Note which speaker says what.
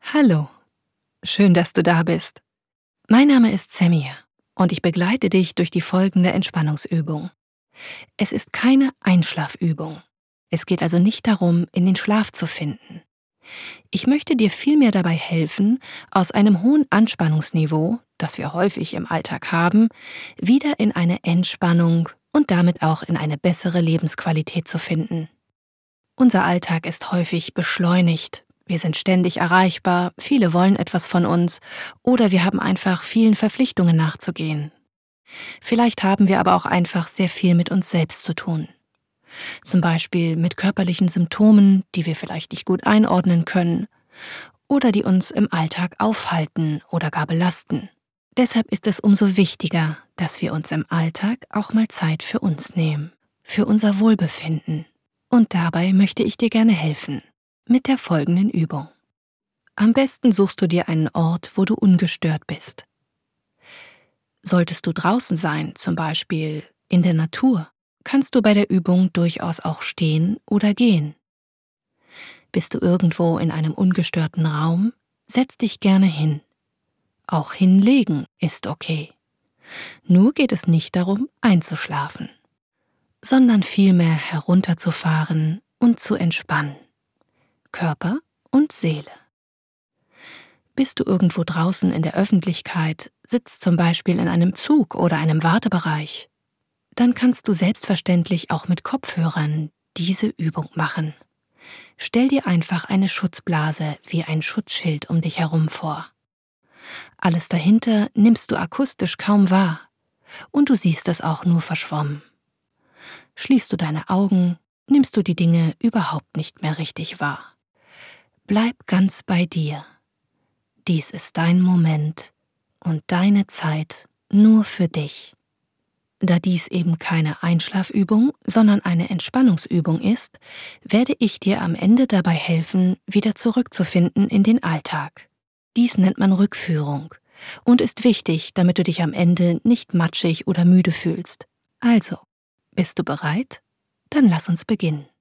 Speaker 1: Hallo, schön, dass du da bist. Mein Name ist Samir und ich begleite dich durch die folgende Entspannungsübung. Es ist keine Einschlafübung. Es geht also nicht darum, in den Schlaf zu finden. Ich möchte dir vielmehr dabei helfen, aus einem hohen Anspannungsniveau, das wir häufig im Alltag haben, wieder in eine Entspannung und damit auch in eine bessere Lebensqualität zu finden. Unser Alltag ist häufig beschleunigt. Wir sind ständig erreichbar, viele wollen etwas von uns oder wir haben einfach vielen Verpflichtungen nachzugehen. Vielleicht haben wir aber auch einfach sehr viel mit uns selbst zu tun. Zum Beispiel mit körperlichen Symptomen, die wir vielleicht nicht gut einordnen können oder die uns im Alltag aufhalten oder gar belasten. Deshalb ist es umso wichtiger, dass wir uns im Alltag auch mal Zeit für uns nehmen, für unser Wohlbefinden. Und dabei möchte ich dir gerne helfen, mit der folgenden Übung. Am besten suchst du dir einen Ort, wo du ungestört bist. Solltest du draußen sein, zum Beispiel in der Natur, kannst du bei der Übung durchaus auch stehen oder gehen. Bist du irgendwo in einem ungestörten Raum, setz dich gerne hin. Auch hinlegen ist okay. Nur geht es nicht darum, einzuschlafen, sondern vielmehr herunterzufahren und zu entspannen. Körper und Seele. Bist du irgendwo draußen in der Öffentlichkeit, sitzt zum Beispiel in einem Zug oder einem Wartebereich, dann kannst du selbstverständlich auch mit Kopfhörern diese Übung machen. Stell dir einfach eine Schutzblase wie ein Schutzschild um dich herum vor. Alles dahinter nimmst du akustisch kaum wahr und du siehst es auch nur verschwommen. Schließt du deine Augen, nimmst du die Dinge überhaupt nicht mehr richtig wahr. Bleib ganz bei dir. Dies ist dein Moment und deine Zeit nur für dich. Da dies eben keine Einschlafübung, sondern eine Entspannungsübung ist, werde ich dir am Ende dabei helfen, wieder zurückzufinden in den Alltag. Dies nennt man Rückführung und ist wichtig, damit du dich am Ende nicht matschig oder müde fühlst. Also, bist du bereit? Dann lass uns beginnen.